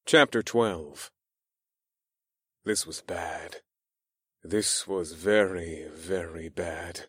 Chapter 12. This was bad. This was very, very bad.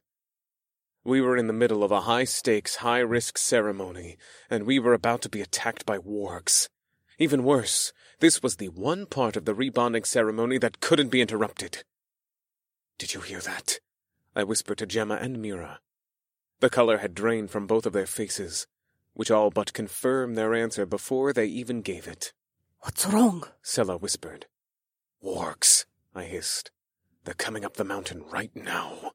We were in the middle of a high-stakes, high-risk ceremony, and we were about to be attacked by wargs. Even worse, this was the one part of the rebonding ceremony that couldn't be interrupted. "Did you hear that?" I whispered to Gemma and Mira. The color had drained from both of their faces, which all but confirmed their answer before they even gave it. "What's wrong?" Sella whispered. "Wargs," I hissed. "They're coming up the mountain right now."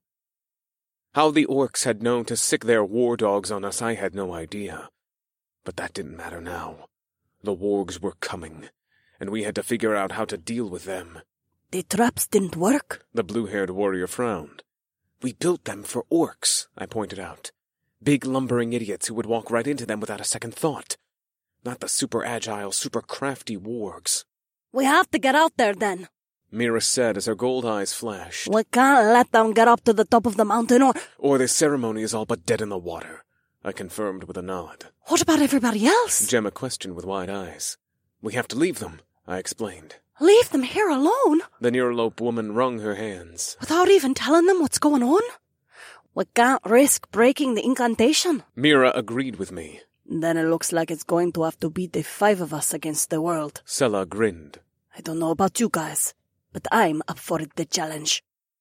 How the orcs had known to sick their war dogs on us I had no idea. But that didn't matter now. The wargs were coming, and we had to figure out how to deal with them. "The traps didn't work?" The blue-haired warrior frowned. "We built them for orcs," I pointed out. Big lumbering idiots who would walk right into them without a second thought. Not the super-agile, super-crafty wargs. "We have to get out there then," Mira said as her gold eyes flashed. "We can't let them get up to the top of the mountain Or this ceremony is all but dead in the water," I confirmed with a nod. What about everybody else?" Gemma questioned with wide eyes. "We have to leave them," I explained. "Leave them here alone?" The Neurlope woman wrung her hands. "Without even telling them what's going on? We can't risk breaking the incantation." Mira agreed with me. "Then it looks like it's going to have to be the 5 of us against the world." Sella grinned. "I don't know about you guys, but I'm up for the challenge."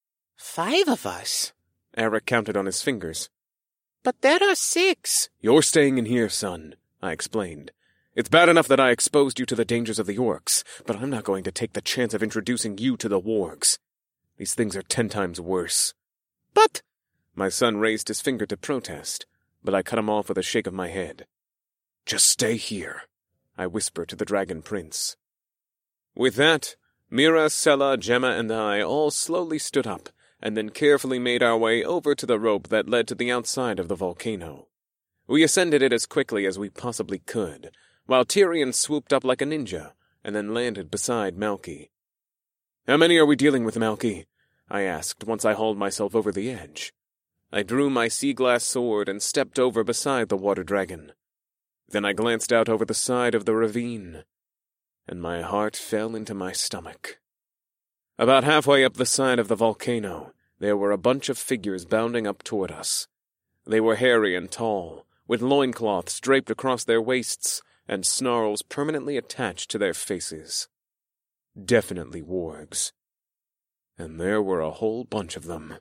5 of us? Eric counted on his fingers. But there are 6. "You're staying in here, son," I explained. "It's bad enough that I exposed you to the dangers of the orcs, but I'm not going to take the chance of introducing you to the wargs. These things are 10 times worse." But... My son raised his finger to protest, but I cut him off with a shake of my head. "Just stay here," I whispered to the Dragon Prince. With that, Mira, Sella, Gemma, and I all slowly stood up, and then carefully made our way over to the rope that led to the outside of the volcano. We ascended it as quickly as we possibly could, while Tyrion swooped up like a ninja, and then landed beside Malky. "How many are we dealing with, Malky?" I asked once I hauled myself over the edge. I drew my sea-glass sword and stepped over beside the water dragon. Then I glanced out over the side of the ravine, and my heart fell into my stomach. About halfway up the side of the volcano, there were a bunch of figures bounding up toward us. They were hairy and tall, with loincloths draped across their waists and snarls permanently attached to their faces. Definitely wargs. And there were a whole bunch of them.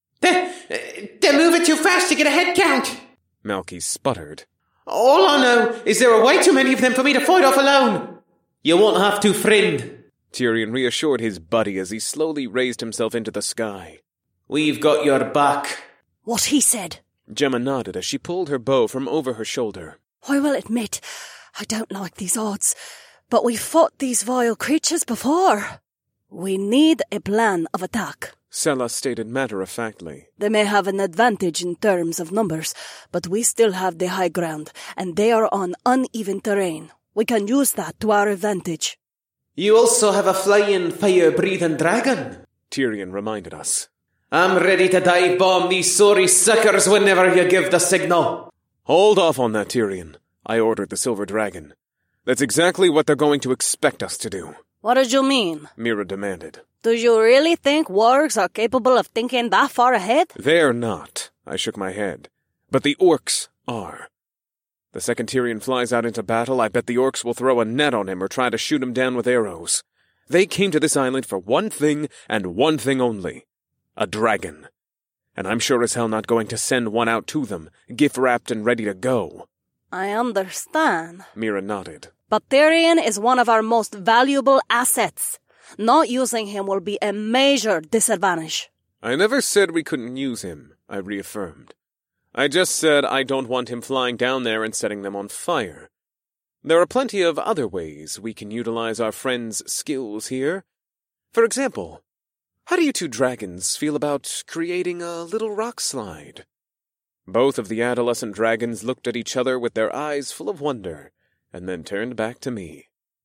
They're moving too fast to get a head count. Malky sputtered. "All I know is there are way too many of them for me to fight off alone." "You won't have to, friend," Tyrion reassured his buddy as he slowly raised himself into the sky. "We've got your back." "What he said." Gemma nodded as she pulled her bow from over her shoulder. "I will admit, I don't like these odds, but we've fought these vile creatures before. We need a plan of attack." Sella stated matter-of-factly. "They may have an advantage in terms of numbers, but we still have the high ground, and they are on uneven terrain. We can use that to our advantage." "You also have a flying, fire-breathing dragon," Tyrion reminded us. "I'm ready to dive bomb these sorry suckers whenever you give the signal." "Hold off on that, Tyrion," I ordered the silver dragon. "That's exactly what they're going to expect us to do." "What did you mean?" Mira demanded. "Do you really think wargs are capable of thinking that far ahead?" "They're not," I shook my head. "But the orcs are. The second Tyrion flies out into battle, I bet the orcs will throw a net on him or try to shoot him down with arrows. They came to this island for one thing and one thing only. A dragon. And I'm sure as hell not going to send one out to them, gift-wrapped and ready to go." "I understand." Mira nodded. "But Tyrion is one of our most valuable assets. Not using him will be a major disadvantage." "I never said we couldn't use him," I reaffirmed. "I just said I don't want him flying down there and setting them on fire. There are plenty of other ways we can utilize our friend's skills here. For example, how do you 2 dragons feel about creating a little rock slide?" Both of the adolescent dragons looked at each other with their eyes full of wonder, and then turned back to me.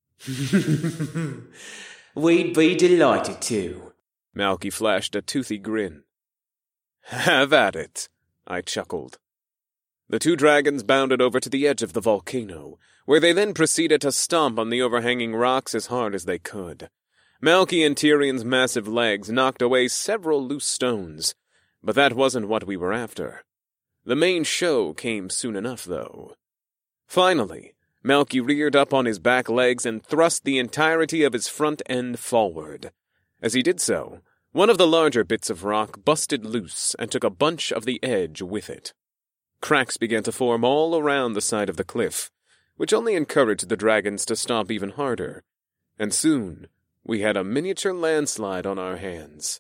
"We'd be delighted to." Malky flashed a toothy grin. "Have at it," I chuckled. The two dragons bounded over to the edge of the volcano, where they then proceeded to stomp on the overhanging rocks as hard as they could. Malky and Tyrion's massive legs knocked away several loose stones, but that wasn't what we were after. The main show came soon enough, though. Finally, Malky reared up on his back legs and thrust the entirety of his front end forward. As he did so, one of the larger bits of rock busted loose and took a bunch of the edge with it. Cracks began to form all around the side of the cliff, which only encouraged the dragons to stomp even harder, and soon we had a miniature landslide on our hands.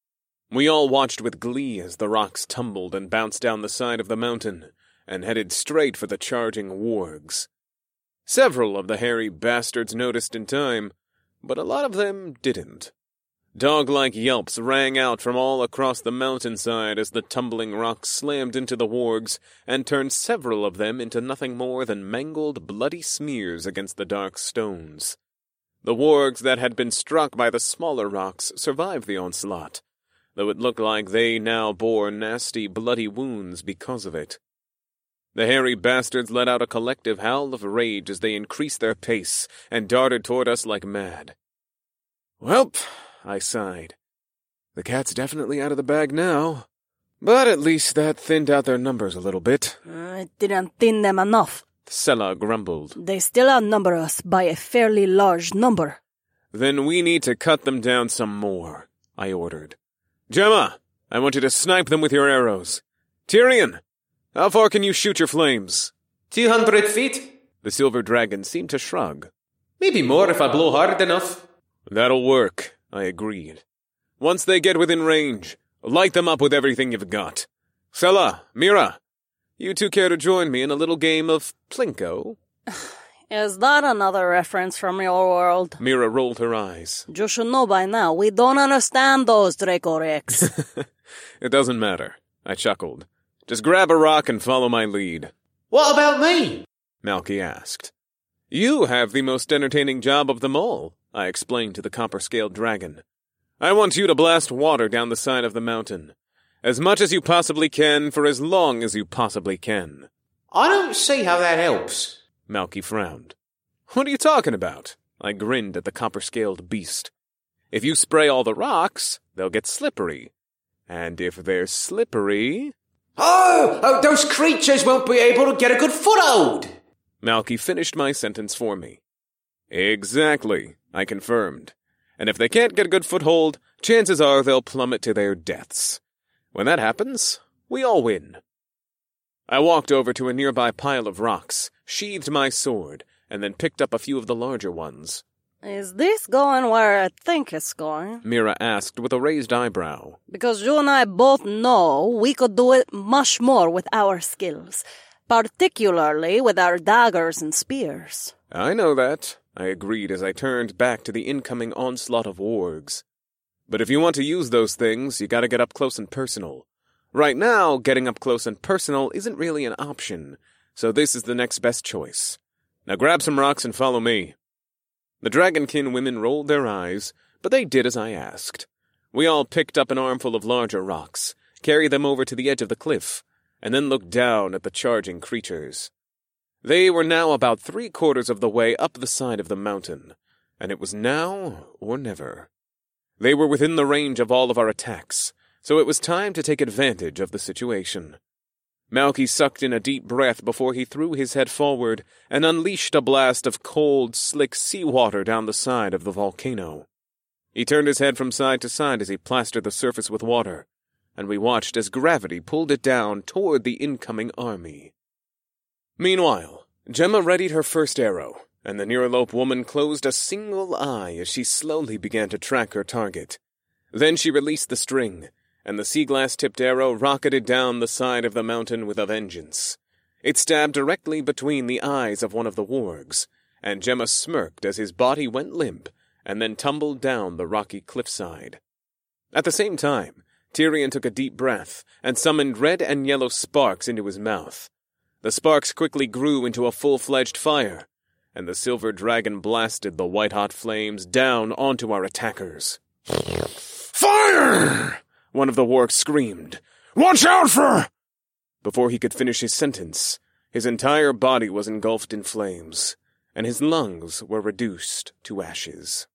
We all watched with glee as the rocks tumbled and bounced down the side of the mountain and headed straight for the charging wargs. Several of the hairy bastards noticed in time, but a lot of them didn't. Dog-like yelps rang out from all across the mountainside as the tumbling rocks slammed into the wargs and turned several of them into nothing more than mangled, bloody smears against the dark stones. The wargs that had been struck by the smaller rocks survived the onslaught, though it looked like they now bore nasty, bloody wounds because of it. The hairy bastards let out a collective howl of rage as they increased their pace and darted toward us like mad. "Welp," I sighed. "The cat's definitely out of the bag now. But at least that thinned out their numbers a little bit." It didn't thin them enough. Sella grumbled. They still outnumber us by a fairly large number. "Then we need to cut them down some more," I ordered. "Gemma, I want you to snipe them with your arrows. Tyrion, how far can you shoot your flames?" 200 feet? The silver dragon seemed to shrug. Maybe more if I blow hard enough. "That'll work," I agreed. "Once they get within range, light them up with everything you've got. Sella, Mira, you two care to join me in a little game of Plinko?" Is that another reference from your world? Mira rolled her eyes. You should know by now, we don't understand those, Draco Rex. "It doesn't matter," I chuckled. "Just grab a rock and follow my lead." What about me? Malky asked. "You have the most entertaining job of them all," I explained to the copper-scaled dragon. "I want you to blast water down the side of the mountain. As much as you possibly can, for as long as you possibly can." I don't see how that helps. Malky frowned. "What are you talking about?" I grinned at the copper-scaled beast. "If you spray all the rocks, they'll get slippery. And if they're slippery..." Oh, those creatures won't be able to get a good foothold. Malky finished my sentence for me. "Exactly," I confirmed. "And if they can't get a good foothold, chances are they'll plummet to their deaths. When that happens, we all win." I walked over to a nearby pile of rocks, sheathed my sword, and then picked up a few of the larger ones. Is this going where I think it's going? Mira asked with a raised eyebrow. Because you and I both know we could do it much more with our skills, particularly with our daggers and spears. "I know that," I agreed as I turned back to the incoming onslaught of wargs. "But if you want to use those things, you gotta get up close and personal. Right now, getting up close and personal isn't really an option, so this is the next best choice. Now grab some rocks and follow me." The Dragonkin women rolled their eyes, but they did as I asked. We all picked up an armful of larger rocks, carried them over to the edge of the cliff, and then looked down at the charging creatures. They were now about 3/4 of the way up the side of the mountain, and it was now or never. They were within the range of all of our attacks, so it was time to take advantage of the situation. Malky sucked in a deep breath before he threw his head forward and unleashed a blast of cold, slick seawater down the side of the volcano. He turned his head from side to side as he plastered the surface with water, and we watched as gravity pulled it down toward the incoming army. Meanwhile, Gemma readied her first arrow, and the Neuralope woman closed a single eye as she slowly began to track her target. Then she released the string, and the sea-glass-tipped arrow rocketed down the side of the mountain with a vengeance. It stabbed directly between the eyes of one of the wargs, and Gemma smirked as his body went limp and then tumbled down the rocky cliffside. At the same time, Tyrion took a deep breath and summoned red and yellow sparks into his mouth. The sparks quickly grew into a full-fledged fire, and the silver dragon blasted the white-hot flames down onto our attackers. "Fire!" one of the wargs screamed. "Watch out for—" Before he could finish his sentence, his entire body was engulfed in flames, and his lungs were reduced to ashes.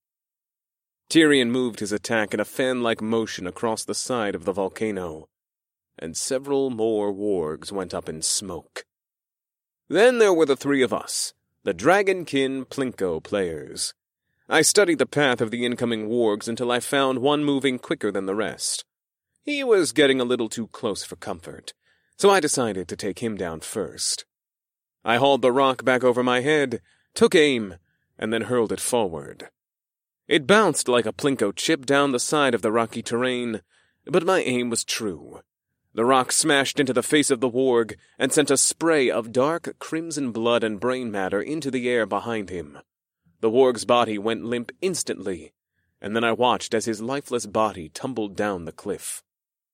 Tyrion moved his attack in a fan-like motion across the side of the volcano, and several more wargs went up in smoke. Then there were the three of us, the Dragonkin Plinko players. I studied the path of the incoming wargs until I found one moving quicker than the rest. He was getting a little too close for comfort, so I decided to take him down first. I hauled the rock back over my head, took aim, and then hurled it forward. It bounced like a Plinko chip down the side of the rocky terrain, but my aim was true. The rock smashed into the face of the warg and sent a spray of dark crimson blood and brain matter into the air behind him. The warg's body went limp instantly, and then I watched as his lifeless body tumbled down the cliff.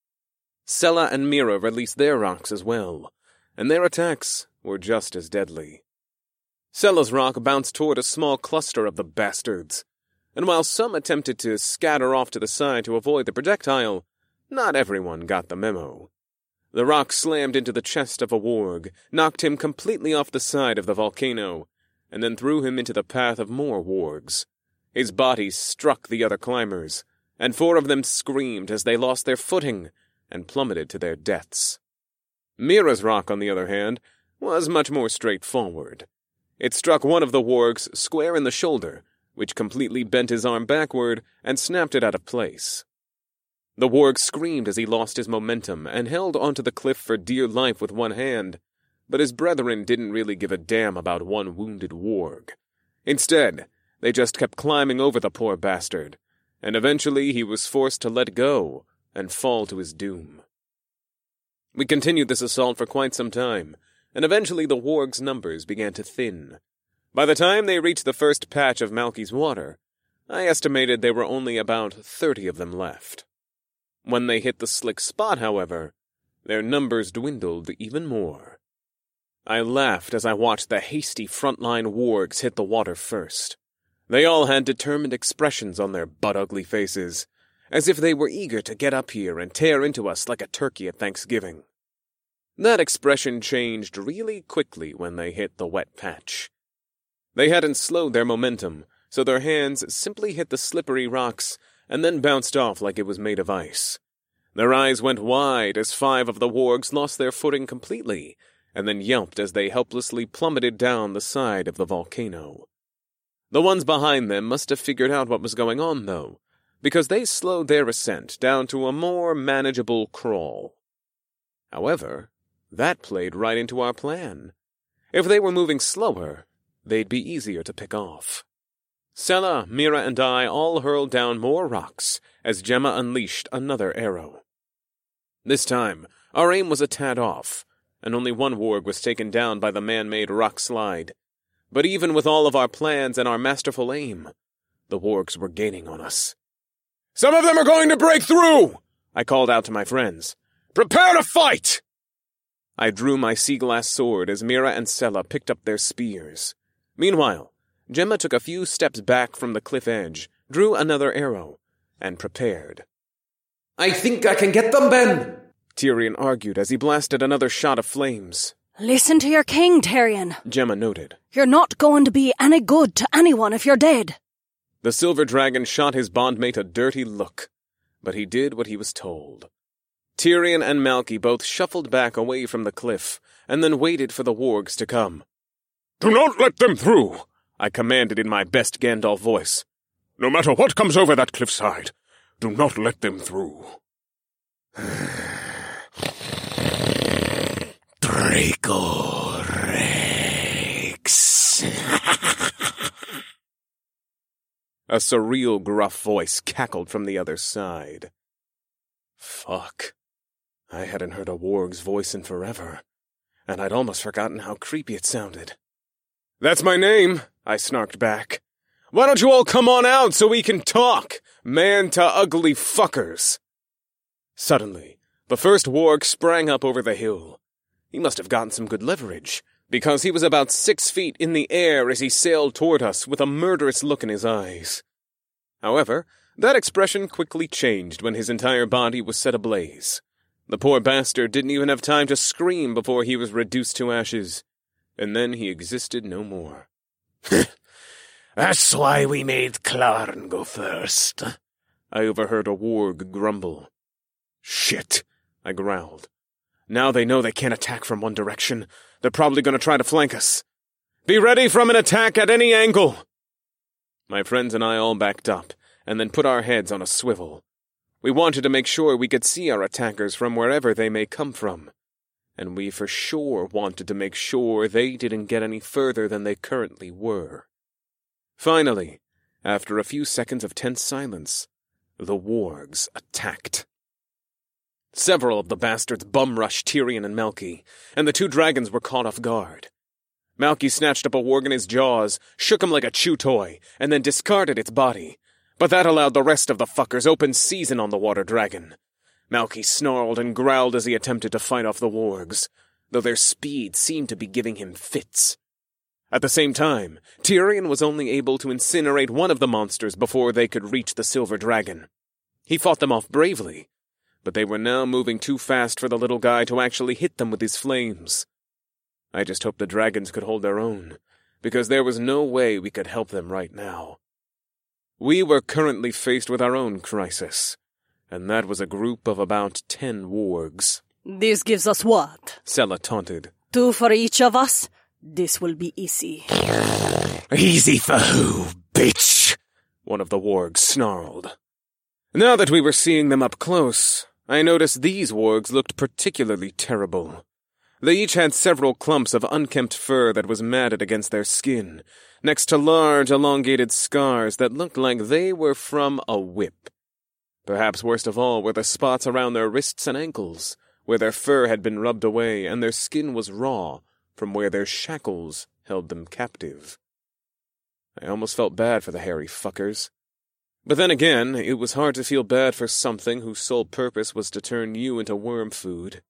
Sela and Mira released their rocks as well, and their attacks were just as deadly. Sela's rock bounced toward a small cluster of the bastards, and while some attempted to scatter off to the side to avoid the projectile, not everyone got the memo. The rock slammed into the chest of a warg, knocked him completely off the side of the volcano, and then threw him into the path of more wargs. His body struck the other climbers, and 4 of them screamed as they lost their footing and plummeted to their deaths. Mira's rock, on the other hand, was much more straightforward. It struck one of the wargs square in the shoulder, which completely bent his arm backward and snapped it out of place. The warg screamed as he lost his momentum and held onto the cliff for dear life with one hand, but his brethren didn't really give a damn about one wounded warg. Instead, they just kept climbing over the poor bastard, and eventually he was forced to let go and fall to his doom. We continued this assault for quite some time, and eventually the warg's numbers began to thin. By the time they reached the first patch of Malky's water, I estimated there were only about 30 of them left. When they hit the slick spot, however, their numbers dwindled even more. I laughed as I watched the hasty frontline wargs hit the water first. They all had determined expressions on their butt-ugly faces, as if they were eager to get up here and tear into us like a turkey at Thanksgiving. That expression changed really quickly when they hit the wet patch. They hadn't slowed their momentum, so their hands simply hit the slippery rocks and then bounced off like it was made of ice. Their eyes went wide as 5 of the wargs lost their footing completely, and then yelped as they helplessly plummeted down the side of the volcano. The ones behind them must have figured out what was going on, though, because they slowed their ascent down to a more manageable crawl. However, that played right into our plan. If they were moving slower, they'd be easier to pick off. Sela, Mira, and I all hurled down more rocks as Gemma unleashed another arrow. This time, our aim was a tad off, and only one warg was taken down by the man-made rock slide. But even with all of our plans and our masterful aim, the wargs were gaining on us. "Some of them are going to break through!" I called out to my friends. "Prepare to fight!" I drew my sea glass sword as Mira and Sela picked up their spears. Meanwhile, Gemma took a few steps back from the cliff edge, drew another arrow, and prepared. "I think I can get them, Ben," Tyrion argued as he blasted another shot of flames. Listen to your king, Tyrion, Gemma noted. You're not going to be any good to anyone if you're dead. The silver dragon shot his bondmate a dirty look, but he did what he was told. Tyrion and Malky both shuffled back away from the cliff, and then waited for the wargs to come. "Do not let them through," I commanded in my best Gandalf voice. "No matter what comes over that cliffside, do not let them through." Draco Rex. A surreal, gruff voice cackled from the other side. Fuck. I hadn't heard a warg's voice in forever, and I'd almost forgotten how creepy it sounded. "That's my name," I snarked back. "Why don't you all come on out so we can talk, man-to-ugly fuckers?" Suddenly, the first warg sprang up over the hill. He must have gotten some good leverage, because he was about 6 feet in the air as he sailed toward us with a murderous look in his eyes. However, that expression quickly changed when his entire body was set ablaze. The poor bastard didn't even have time to scream before he was reduced to ashes, and then he existed no more. That's why we made Clarn go first. I overheard a warg grumble. Shit, I growled. Now they know they can't attack from one direction. They're probably going to try to flank us. Be ready from an attack at any angle! My friends and I all backed up, and then put our heads on a swivel. We wanted to make sure we could see our attackers from wherever they may come from. And we for sure wanted to make sure they didn't get any further than they currently were. Finally, after a few seconds of tense silence, the wargs attacked. Several of the bastards bum-rushed Tyrion and Malky, and the two dragons were caught off guard. Malky snatched up a warg in his jaws, shook him like a chew toy, and then discarded its body. But that allowed the rest of the fuckers open season on the water dragon. Malky snarled and growled as he attempted to fight off the wargs, though their speed seemed to be giving him fits. At the same time, Tyrion was only able to incinerate one of the monsters before they could reach the silver dragon. He fought them off bravely, but they were now moving too fast for the little guy to actually hit them with his flames. I just hoped the dragons could hold their own, because there was no way we could help them right now. We were currently faced with our own crisis, and that was a group of about 10 wargs. This gives us what? Sella taunted. 2 for each of us? This will be easy. Easy for who, bitch? One of the wargs snarled. Now that we were seeing them up close, I noticed these wargs looked particularly terrible. They each had several clumps of unkempt fur that was matted against their skin, next to large, elongated scars that looked like they were from a whip. Perhaps worst of all were the spots around their wrists and ankles, where their fur had been rubbed away and their skin was raw from where their shackles held them captive. I almost felt bad for the hairy fuckers. But then again, it was hard to feel bad for something whose sole purpose was to turn you into worm food.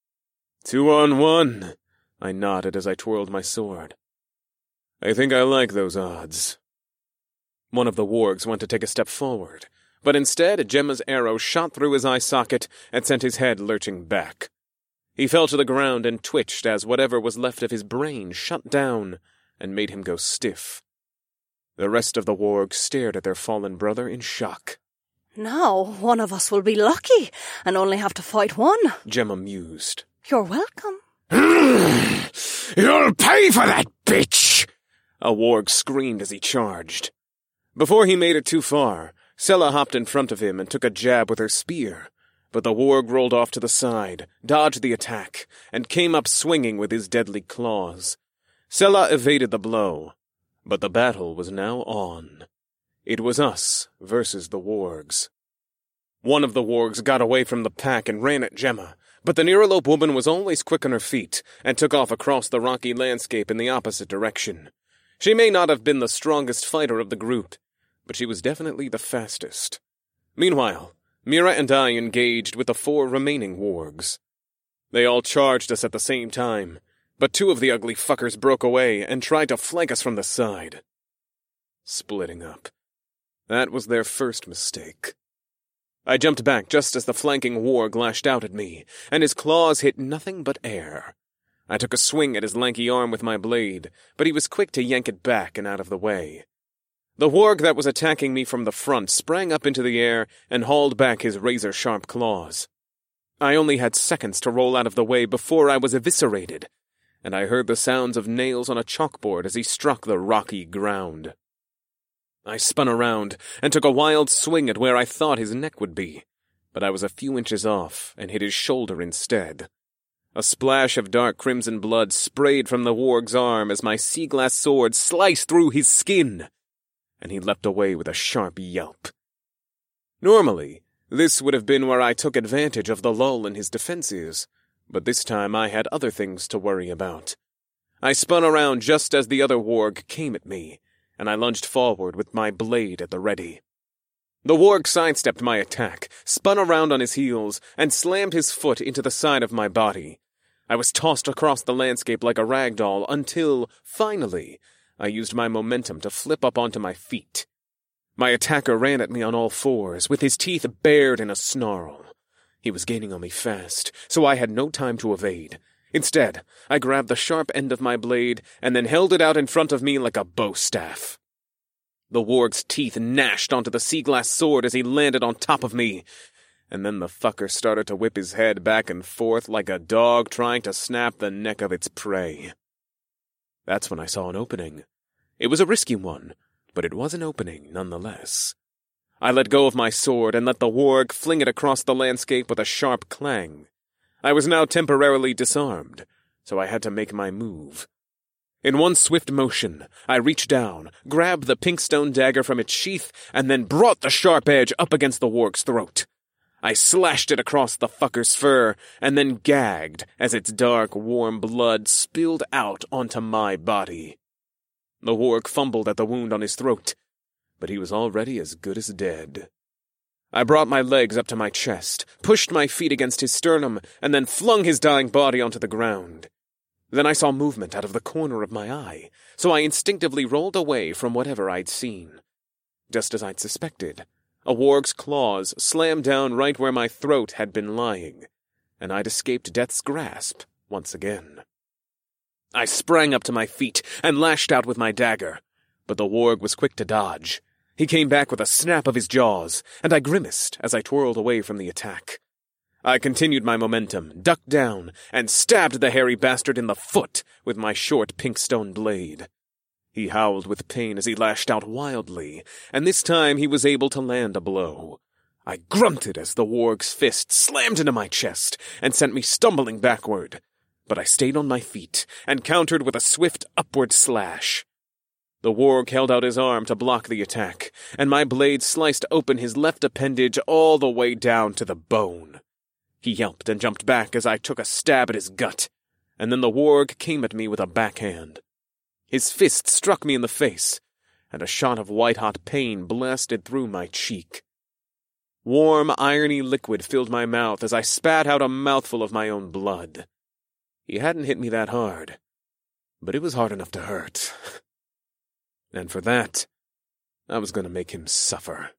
2 on 1, I nodded as I twirled my sword. I think I like those odds. One of the wargs went to take a step forward, but instead Gemma's arrow shot through his eye socket and sent his head lurching back. He fell to the ground and twitched as whatever was left of his brain shut down and made him go stiff. The rest of the wargs stared at their fallen brother in shock. Now one of us will be lucky and only have to fight one, Gemma mused. You're welcome. You'll pay for that, bitch! A warg screamed as he charged. Before he made it too far, Sella hopped in front of him and took a jab with her spear, but the warg rolled off to the side, dodged the attack, and came up swinging with his deadly claws. Sella evaded the blow, but the battle was now on. It was us versus the wargs. One of the wargs got away from the pack and ran at Gemma, but the Neuralope woman was always quick on her feet and took off across the rocky landscape in the opposite direction. She may not have been the strongest fighter of the group, but she was definitely the fastest. Meanwhile, Mira and I engaged with the 4 remaining wargs. They all charged us at the same time, but 2 of the ugly fuckers broke away and tried to flank us from the side. Splitting up. That was their first mistake. I jumped back just as the flanking warg lashed out at me, and his claws hit nothing but air. I took a swing at his lanky arm with my blade, but he was quick to yank it back and out of the way. The warg that was attacking me from the front sprang up into the air and hauled back his razor-sharp claws. I only had seconds to roll out of the way before I was eviscerated, and I heard the sounds of nails on a chalkboard as he struck the rocky ground. I spun around and took a wild swing at where I thought his neck would be, but I was a few inches off and hit his shoulder instead. A splash of dark crimson blood sprayed from the warg's arm as my sea-glass sword sliced through his skin, and he leapt away with a sharp yelp. Normally, this would have been where I took advantage of the lull in his defenses, but this time I had other things to worry about. I spun around just as the other warg came at me, and I lunged forward with my blade at the ready. The warg sidestepped my attack, spun around on his heels, and slammed his foot into the side of my body. I was tossed across the landscape like a rag doll until, finally, I used my momentum to flip up onto my feet. My attacker ran at me on all fours, with his teeth bared in a snarl. He was gaining on me fast, so I had no time to evade. Instead, I grabbed the sharp end of my blade and then held it out in front of me like a bow staff. The warg's teeth gnashed onto the sea glass sword as he landed on top of me, and then the fucker started to whip his head back and forth like a dog trying to snap the neck of its prey. That's when I saw an opening. It was a risky one, but it was an opening nonetheless. I let go of my sword and let the warg fling it across the landscape with a sharp clang. I was now temporarily disarmed, so I had to make my move. In one swift motion, I reached down, grabbed the pink stone dagger from its sheath, and then brought the sharp edge up against the warg's throat. I slashed it across the fucker's fur, and then gagged as its dark, warm blood spilled out onto my body. The warg fumbled at the wound on his throat, but he was already as good as dead. I brought my legs up to my chest, pushed my feet against his sternum, and then flung his dying body onto the ground. Then I saw movement out of the corner of my eye, so I instinctively rolled away from whatever I'd seen. Just as I'd suspected, a warg's claws slammed down right where my throat had been lying, and I'd escaped death's grasp once again. I sprang up to my feet and lashed out with my dagger, but the warg was quick to dodge. He came back with a snap of his jaws, and I grimaced as I twirled away from the attack. I continued my momentum, ducked down, and stabbed the hairy bastard in the foot with my short pink stone blade. He howled with pain as he lashed out wildly, and this time he was able to land a blow. I grunted as the warg's fist slammed into my chest and sent me stumbling backward, but I stayed on my feet and countered with a swift upward slash. The warg held out his arm to block the attack, and my blade sliced open his left appendage all the way down to the bone. He yelped and jumped back as I took a stab at his gut, and then the warg came at me with a backhand. His fist struck me in the face, and a shot of white-hot pain blasted through my cheek. Warm, irony liquid filled my mouth as I spat out a mouthful of my own blood. He hadn't hit me that hard, but it was hard enough to hurt. And for that, I was going to make him suffer.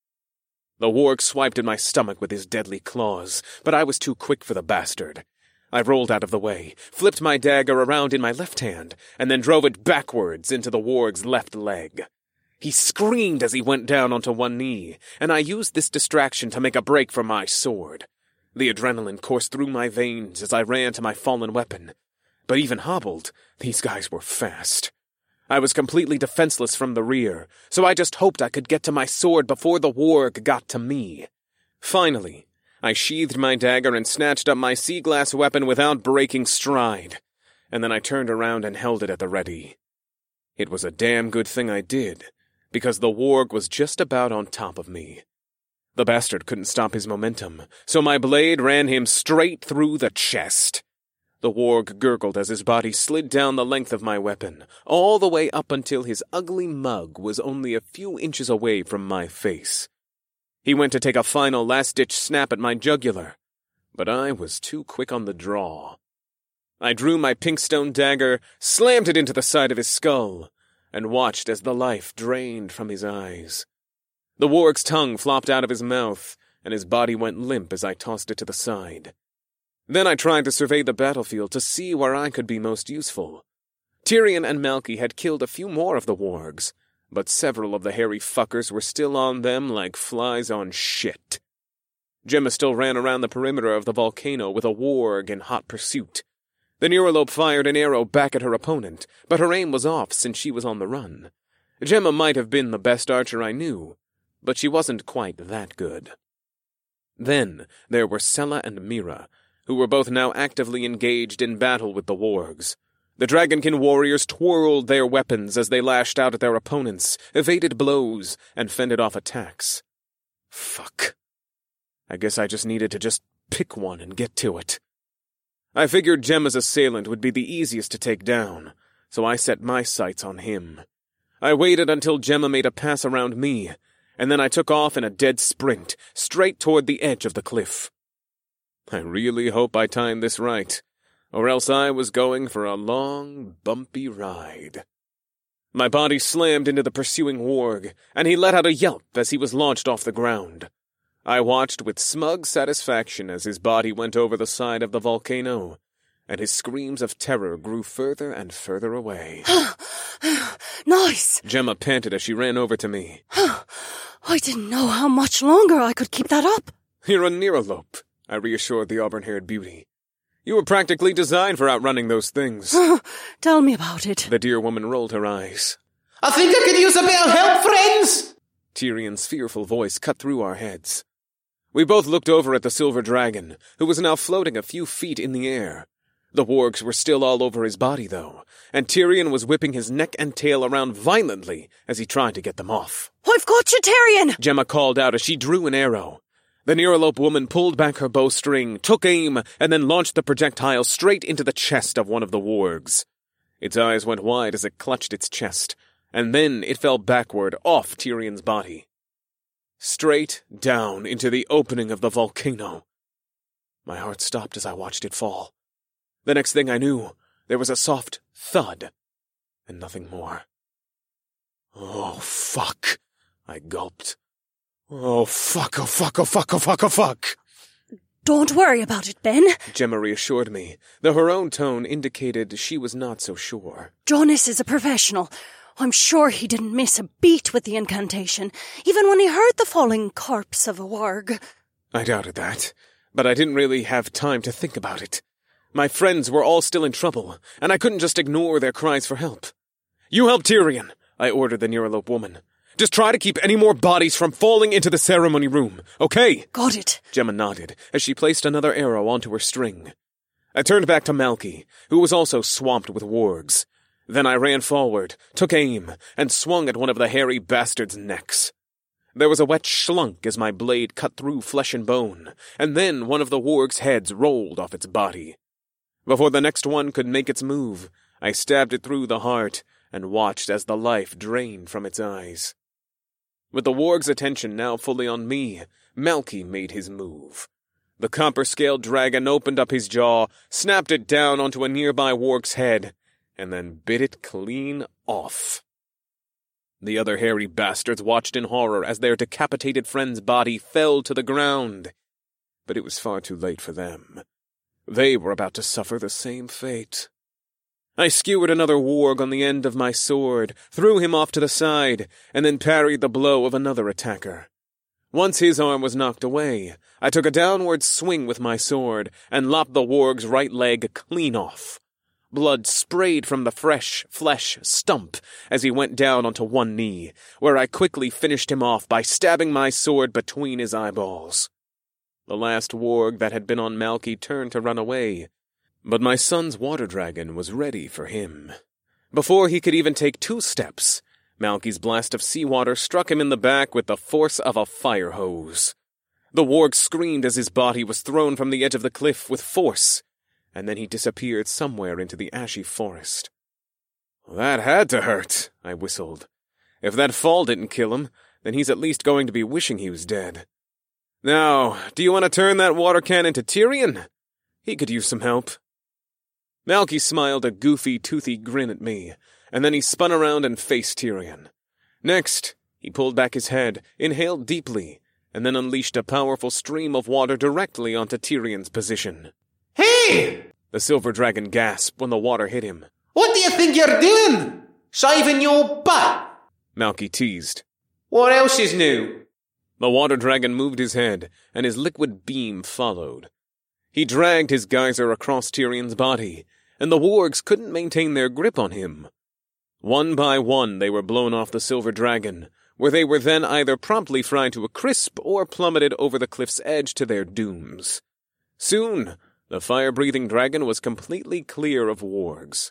The warg swiped at my stomach with his deadly claws, but I was too quick for the bastard. I rolled out of the way, flipped my dagger around in my left hand, and then drove it backwards into the warg's left leg. He screamed as he went down onto one knee, and I used this distraction to make a break for my sword. The adrenaline coursed through my veins as I ran to my fallen weapon. But even hobbled, these guys were fast. I was completely defenseless from the rear, so I just hoped I could get to my sword before the warg got to me. Finally, I sheathed my dagger and snatched up my sea glass weapon without breaking stride, and then I turned around and held it at the ready. It was a damn good thing I did, because the warg was just about on top of me. The bastard couldn't stop his momentum, so my blade ran him straight through the chest. The warg gurgled as his body slid down the length of my weapon, all the way up until his ugly mug was only a few inches away from my face. He went to take a final last-ditch snap at my jugular, but I was too quick on the draw. I drew my pink stone dagger, slammed it into the side of his skull, and watched as the life drained from his eyes. The warg's tongue flopped out of his mouth, and his body went limp as I tossed it to the side. Then I tried to survey the battlefield to see where I could be most useful. Tyrion and Malky had killed a few more of the wargs, but several of the hairy fuckers were still on them like flies on shit. Gemma still ran around the perimeter of the volcano with a warg in hot pursuit. The Neuralope fired an arrow back at her opponent, but her aim was off since she was on the run. Gemma might have been the best archer I knew, but she wasn't quite that good. Then there were Sella and Mira, who were both now actively engaged in battle with the wargs. The Dragonkin warriors twirled their weapons as they lashed out at their opponents, evaded blows, and fended off attacks. Fuck. I guess I just needed to just pick one and get to it. I figured Gemma's assailant would be the easiest to take down, so I set my sights on him. I waited until Gemma made a pass around me, and then I took off in a dead sprint, straight toward the edge of the cliff. I really hope I timed this right, or else I was going for a long, bumpy ride. My body slammed into the pursuing warg, and he let out a yelp as he was launched off the ground. I watched with smug satisfaction as his body went over the side of the volcano, and his screams of terror grew further and further away. Nice! Gemma panted as she ran over to me. I didn't know how much longer I could keep that up. You're a Neuralope, I reassured the auburn-haired beauty. You were practically designed for outrunning those things. Tell me about it. The dear woman rolled her eyes. I think I could use a bit of help, friends! Tyrion's fearful voice cut through our heads. We both looked over at the silver dragon, who was now floating a few feet in the air. The wargs were still all over his body, though, and Tyrion was whipping his neck and tail around violently as he tried to get them off. I've got you, Tyrion! Gemma called out as she drew an arrow. The Neuralope woman pulled back her bowstring, took aim, and then launched the projectile straight into the chest of one of the wargs. Its eyes went wide as it clutched its chest, and then it fell backward off Tyrion's body. Straight down into the opening of the volcano. My heart stopped as I watched it fall. The next thing I knew, there was a soft thud, and nothing more. Oh, fuck, I gulped. Oh, fuck, oh, fuck, oh, fuck, oh, fuck, oh, fuck. Don't worry about it, Ben. Gemma reassured me, though her own tone indicated she was not so sure. Jonas is a professional. I'm sure he didn't miss a beat with the incantation, even when he heard the falling corpse of a warg. I doubted that, but I didn't really have time to think about it. My friends were all still in trouble, and I couldn't just ignore their cries for help. You help Tyrion, I ordered the Neuralope woman. Just try to keep any more bodies from falling into the ceremony room, okay? Got it. Gemma nodded as she placed another arrow onto her string. I turned back to Malky, who was also swamped with wargs. Then I ran forward, took aim, and swung at one of the hairy bastards' necks. There was a wet schlunk as my blade cut through flesh and bone, and then one of the warg's heads rolled off its body. Before the next one could make its move, I stabbed it through the heart and watched as the life drained from its eyes. With the warg's attention now fully on me, Malky made his move. The copper-scaled dragon opened up his jaw, snapped it down onto a nearby warg's head, and then bit it clean off. The other hairy bastards watched in horror as their decapitated friend's body fell to the ground. But it was far too late for them. They were about to suffer the same fate. I skewered another warg on the end of my sword, threw him off to the side, and then parried the blow of another attacker. Once his arm was knocked away, I took a downward swing with my sword and lopped the warg's right leg clean off. Blood sprayed from the fresh flesh stump as he went down onto one knee, where I quickly finished him off by stabbing my sword between his eyeballs. The last warg that had been on Malky turned to run away, but my son's water dragon was ready for him. Before he could even take 2 steps, Malky's blast of seawater struck him in the back with the force of a fire hose. The warg screamed as his body was thrown from the edge of the cliff with force, and then he disappeared somewhere into the ashy forest. That had to hurt, I whistled. If that fall didn't kill him, then he's at least going to be wishing he was dead. Now, do you want to turn that water can into Tyrion? He could use some help. Malky smiled a goofy, toothy grin at me, and then he spun around and faced Tyrion. Next, he pulled back his head, inhaled deeply, and then unleashed a powerful stream of water directly onto Tyrion's position. Hey! The silver dragon gasped when the water hit him. What do you think you're doing? Shaving your butt? Malky teased. What else is new? The water dragon moved his head, and his liquid beam followed. He dragged his geyser across Tyrion's body, and the wargs couldn't maintain their grip on him. One by one they were blown off the silver dragon, where they were then either promptly fried to a crisp or plummeted over the cliff's edge to their dooms. Soon, the fire-breathing dragon was completely clear of wargs.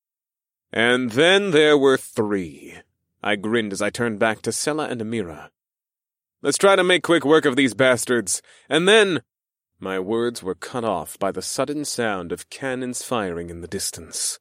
And then there were 3. I grinned as I turned back to Sella and Amira. Let's try to make quick work of these bastards, and then... My words were cut off by the sudden sound of cannons firing in the distance.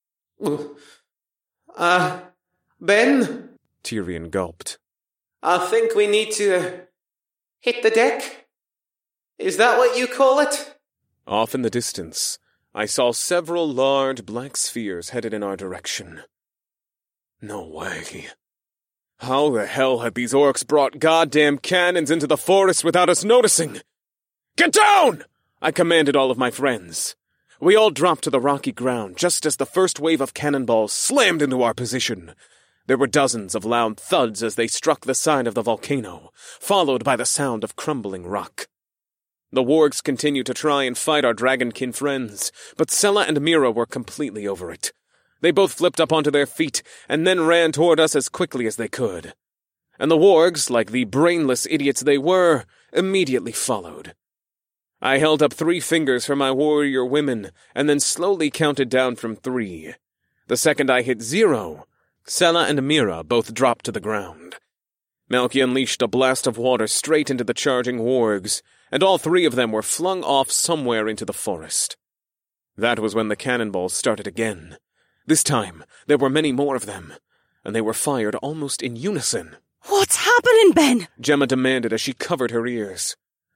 Ben? Tyrion gulped. I think we need to hit the deck? Is that what you call it? Off in the distance, I saw several large black spheres headed in our direction. No way. How the hell had these orcs brought goddamn cannons into the forest without us noticing? Get down! I commanded all of my friends. We all dropped to the rocky ground just as the first wave of cannonballs slammed into our position. There were dozens of loud thuds as they struck the side of the volcano, followed by the sound of crumbling rock. The wargs continued to try and fight our dragonkin friends, but Sela and Mira were completely over it. They both flipped up onto their feet and then ran toward us as quickly as they could. And the wargs, like the brainless idiots they were, immediately followed. I held up 3 fingers for my warrior women and then slowly counted down from 3. The second I hit 0, Sela and Mira both dropped to the ground. Malky unleashed a blast of water straight into the charging wargs, and all 3 of them were flung off somewhere into the forest. That was when the cannonballs started again. This time, there were many more of them, and they were fired almost in unison. What's happening, Ben? Gemma demanded as she covered her ears.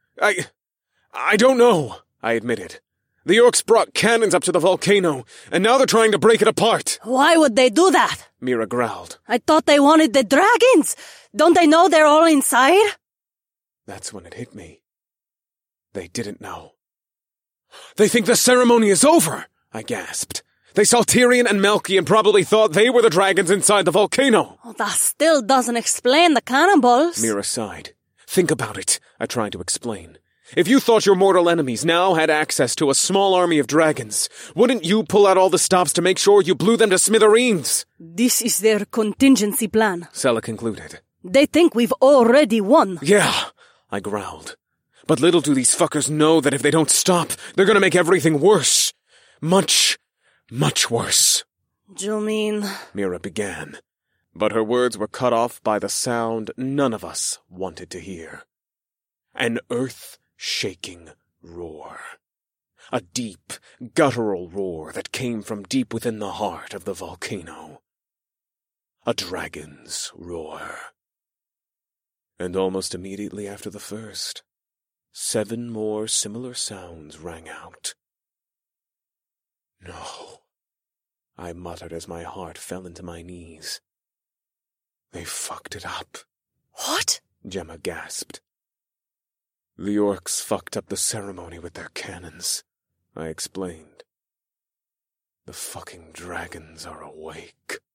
I don't know, I admitted. The orcs brought cannons up to the volcano, and now they're trying to break it apart. Why would they do that? Mira growled. I thought they wanted the dragons. Don't they know they're all inside? That's when it hit me. They didn't know. They think the ceremony is over, I gasped. They saw Tyrion and Malky and probably thought they were the dragons inside the volcano. Oh, that still doesn't explain the cannonballs. Mira sighed. Think about it, I tried to explain. If you thought your mortal enemies now had access to a small army of dragons, wouldn't you pull out all the stops to make sure you blew them to smithereens? This is their contingency plan. Sela concluded. They think we've already won. Yeah, I growled. But little do these fuckers know that if they don't stop, they're gonna make everything worse. Much worse. You mean? Mira began, but her words were cut off by the sound none of us wanted to hear. An earth-shaking roar. A deep, guttural roar that came from deep within the heart of the volcano. A dragon's roar. And almost immediately after the first, 7 more similar sounds rang out. No, I muttered as my heart fell into my knees. They fucked it up. What? Gemma gasped. The orcs fucked up the ceremony with their cannons, I explained. The fucking dragons are awake.